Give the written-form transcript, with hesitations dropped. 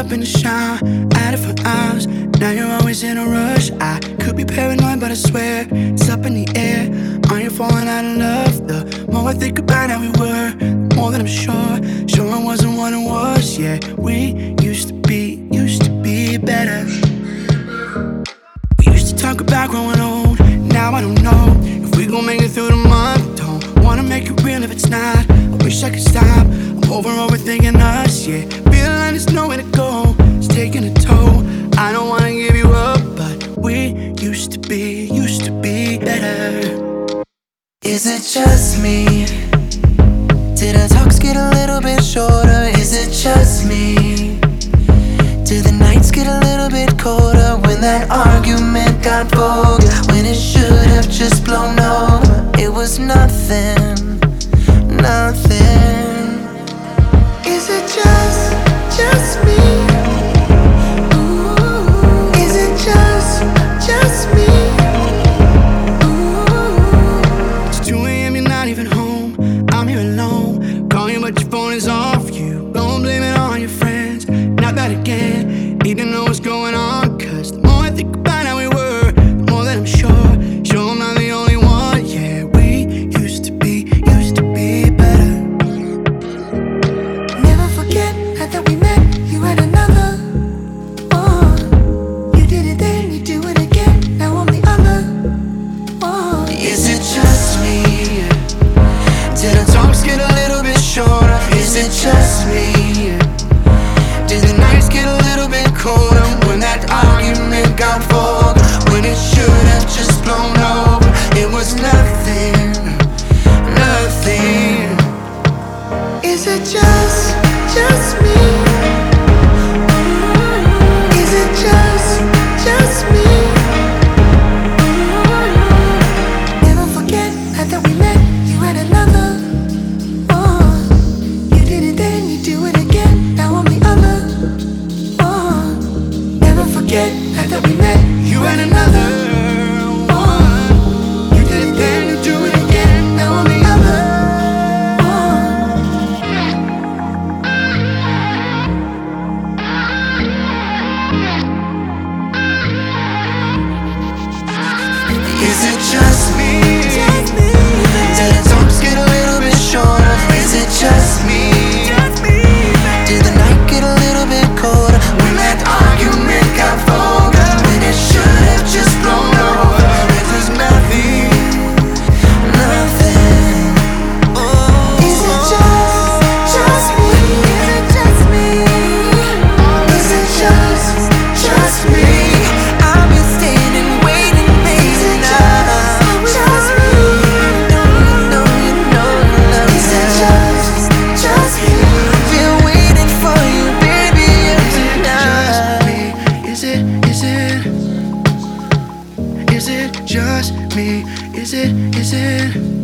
up in the shower, at it for hours. Now you're always in a rush. I could be paranoid, but I swear it's up in the air. Are you falling out of love? The more I think about how we were, the more that I'm sure I wasn't what it was. Yeah, we used to be better. We used to talk about growing old. Now I don't know if we gon' make it through the month. Don't wanna make it real if it's not. I wish I could stop. I'm overthinking us, yeah. Feeling like there's nowhere to go. It's taking a toll. I don't wanna give you up, but we used to be better. Is it just me? Did our talks get a little bit shorter? Is it just me? Did the nights get a little bit colder when that argument got vulgar? When it should have just blown over, it was nothing. Is it just me? Ooh, is it just me? Ooh. It's 2 a.m., you're not even home. I'm here alone. Call you, but your phone is off. You don't blame it on your friends. Not that again. Need to know what's going on. Cause the more I think about how we were, the more that I'm sure I'm not the only one. Yeah, we used to be better. Never forget that we met, you had another. Oh, you did it then, you do it again. Now I'm the other. Oh, is it just me? Did our talks get a little bit shorter? Is it just me? Did the nights get a little bit colder when that argument got vulgar? When it should have just blown over, it was nothing. Is it just me? Is it just me? Never forget that we met, you had another. Oh, you did it then, you do it again. Now I'm the other. Oh, never forget that we met, you had another. Is it just me? Did the talks get a little bit shorter? Is it just me? Did the night get a little bit colder when that argument got vulgar? When it should have just blown over, it was nothing. Oh, is it just me? Is it just me? I've been standing waiting. Is it just me? Is it?